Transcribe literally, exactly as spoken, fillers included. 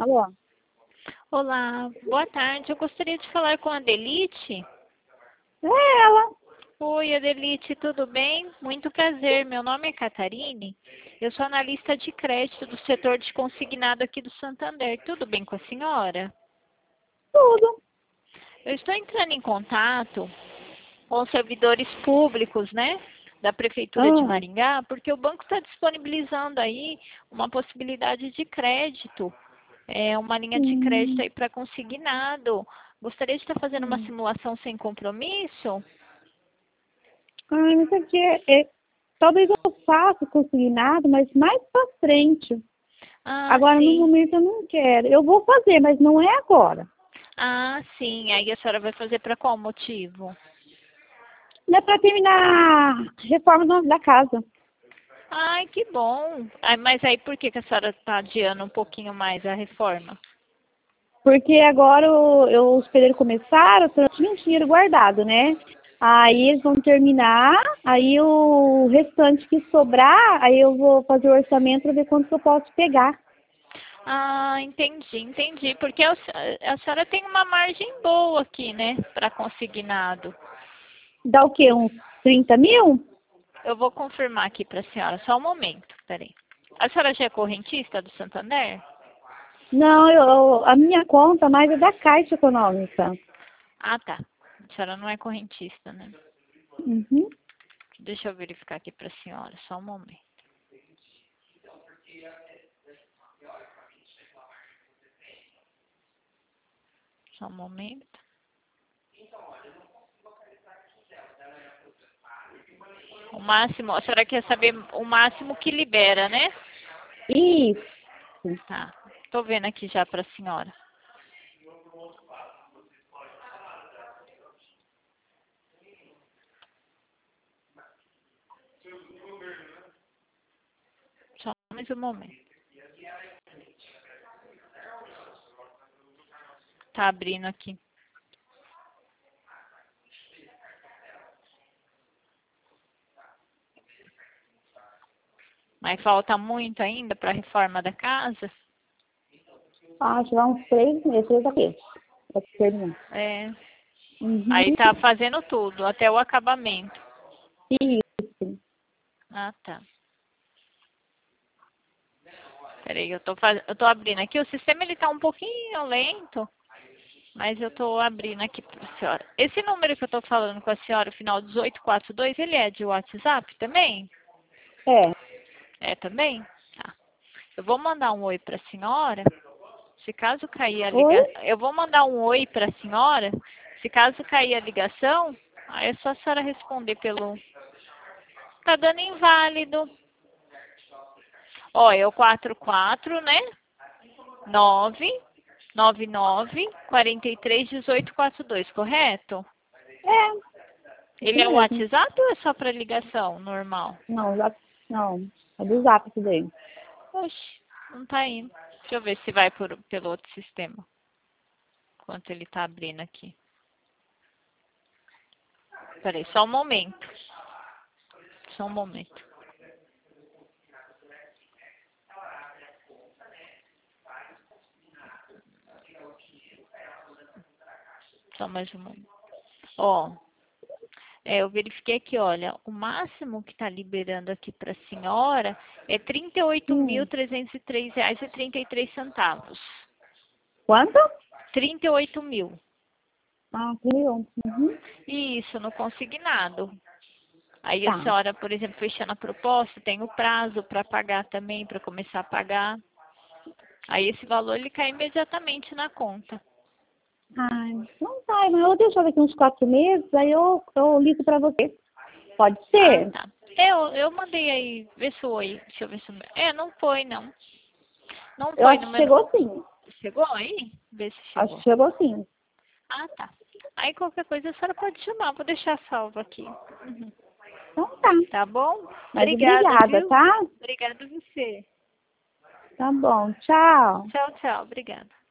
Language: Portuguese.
Alô? Olá, boa tarde. Eu gostaria de falar com a Adelite. É ela. Oi, Adelite, tudo bem? Muito prazer. Meu nome é Catarine. Eu sou analista de crédito do setor de consignado aqui do Santander. Tudo bem com a senhora? Tudo. Eu estou entrando em contato com os servidores públicos, né, da Prefeitura de Ah, Maringá, porque o banco está disponibilizando aí uma possibilidade de crédito, é, uma linha de crédito hum, aí para consignado. Gostaria de estar fazendo uma hum. simulação sem compromisso? Ai, não sei o que. É, talvez eu faça consignado, mas mais pra frente. Ah, Agora, no sim. momento, eu não quero. Eu vou fazer, mas não é agora. Ah, sim. Aí a senhora vai fazer para qual motivo? Não é pra terminar a reforma da da casa. Ai, que bom. Ai, mas aí por que que a senhora está adiando um pouquinho mais a reforma? Porque agora o- eu, os pedreiros começaram, então eu tinha um dinheiro guardado, né? Aí eles vão terminar, aí o restante que sobrar, aí eu vou fazer o orçamento para ver quanto que eu posso pegar. Ah, entendi, entendi. Porque a, se- a senhora tem uma margem boa aqui, né, para consignado. Dá o quê? Uns trinta mil? Eu vou confirmar aqui para a senhora, só um momento, peraí. A senhora já é correntista do Santander? Não, eu, eu- a minha conta mais é da Caixa Econômica. Ah, tá. A senhora não é correntista, né? Uhum. Deixa eu verificar aqui para a senhora, só um momento. Só um momento. O máximo, a senhora quer saber o máximo que libera, né? Isso. Tá. Tô vendo aqui já para a senhora. Só mais um momento. Tá abrindo aqui. Mas falta muito ainda para a reforma da casa? Acho que vai uns três meses, três a meses. Pra terminar. É. Uhum. Aí tá fazendo tudo, até o acabamento. Isso. Ah, tá. Peraí, eu tô, faz... eu tô abrindo aqui. O sistema ele tá um pouquinho lento, mas eu tô abrindo aqui pra senhora. Esse número que eu tô falando com a senhora, o final dezoito quarenta e dois, ele é de WhatsApp também? É. É também? Tá. Eu vou mandar um oi pra senhora. Se caso cair a Oi? ligação, eu vou mandar um oi para a senhora. Se caso cair a ligação, aí é só a senhora responder pelo. Tá dando inválido. Ó, é o quatro quatro, né? nove nove nove quarenta e três dezoito quarenta e dois, correto? É. Isso Ele é o mesmo. WhatsApp ou é só para ligação normal? Não, já, não. É do Zap isso daí. Oxe, não tá indo. Deixa eu ver se vai por, pelo outro sistema. Enquanto ele tá abrindo aqui. Peraí, só um momento. Só um momento. Só mais um momento. Ó, é, eu verifiquei aqui, olha, o máximo que está liberando aqui para a senhora é trinta e oito mil Hum. trezentos e três reais e trinta e três centavos. Quanto? trinta e oito mil. Ah, criou. Uhum. Isso, no consignado. Aí a Tá. senhora, por exemplo, fechando a proposta, tem o prazo para pagar também, para começar a pagar. Aí esse valor ele cai imediatamente na conta. Ai, não tá, mas eu vou deixar daqui uns quatro meses, aí eu, eu ligo pra você. Pode Ah, ser? tá. Eu, eu mandei aí, vê se foi. Deixa eu ver se. o meu- É, não foi, não. Não Eu foi acho no que meu. chegou sim. Chegou aí? Vê se Acho chegou. que chegou sim. Ah, tá. Aí qualquer coisa a senhora pode chamar, vou deixar salvo aqui. Uhum. Então tá. Tá bom? Mas Obrigada, obrigada, viu? tá? Obrigada a você. Tá bom. Tchau. Tchau, tchau. Obrigada.